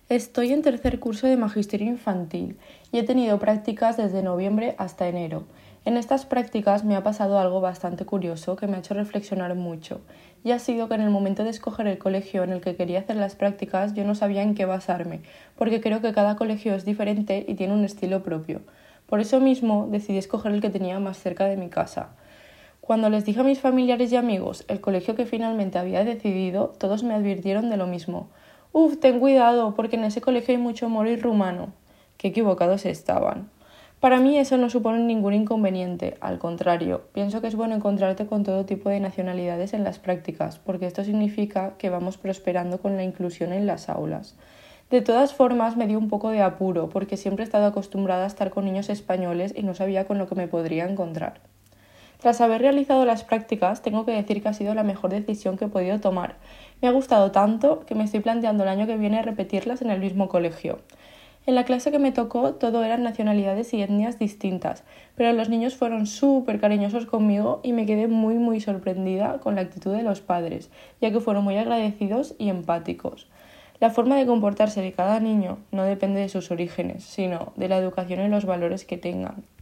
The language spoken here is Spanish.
Estoy en tercer curso de magisterio infantil y he tenido prácticas desde noviembre hasta enero. En estas prácticas me ha pasado algo bastante curioso que me ha hecho reflexionar mucho, y ha sido que en el momento de escoger el colegio en el que quería hacer las prácticas yo no sabía en qué basarme, porque creo que cada colegio es diferente y tiene un estilo propio. Por eso mismo decidí escoger el que tenía más cerca de mi casa. Cuando les dije a mis familiares y amigos el colegio que finalmente había decidido, todos me advirtieron de lo mismo. Ten cuidado, porque en ese colegio hay mucho moro y rumano. Qué equivocados estaban. Para mí eso no supone ningún inconveniente, al contrario, pienso que es bueno encontrarte con todo tipo de nacionalidades en las prácticas, porque esto significa que vamos prosperando con la inclusión en las aulas. De todas formas, me dio un poco de apuro, porque siempre he estado acostumbrada a estar con niños españoles y no sabía con lo que me podría encontrar. Tras haber realizado las prácticas, tengo que decir que ha sido la mejor decisión que he podido tomar. Me ha gustado tanto que me estoy planteando el año que viene repetirlas en el mismo colegio. En la clase que me tocó todo eran nacionalidades y etnias distintas, pero los niños fueron súper cariñosos conmigo y me quedé muy sorprendida con la actitud de los padres, ya que fueron muy agradecidos y empáticos. La forma de comportarse de cada niño no depende de sus orígenes, sino de la educación y los valores que tengan.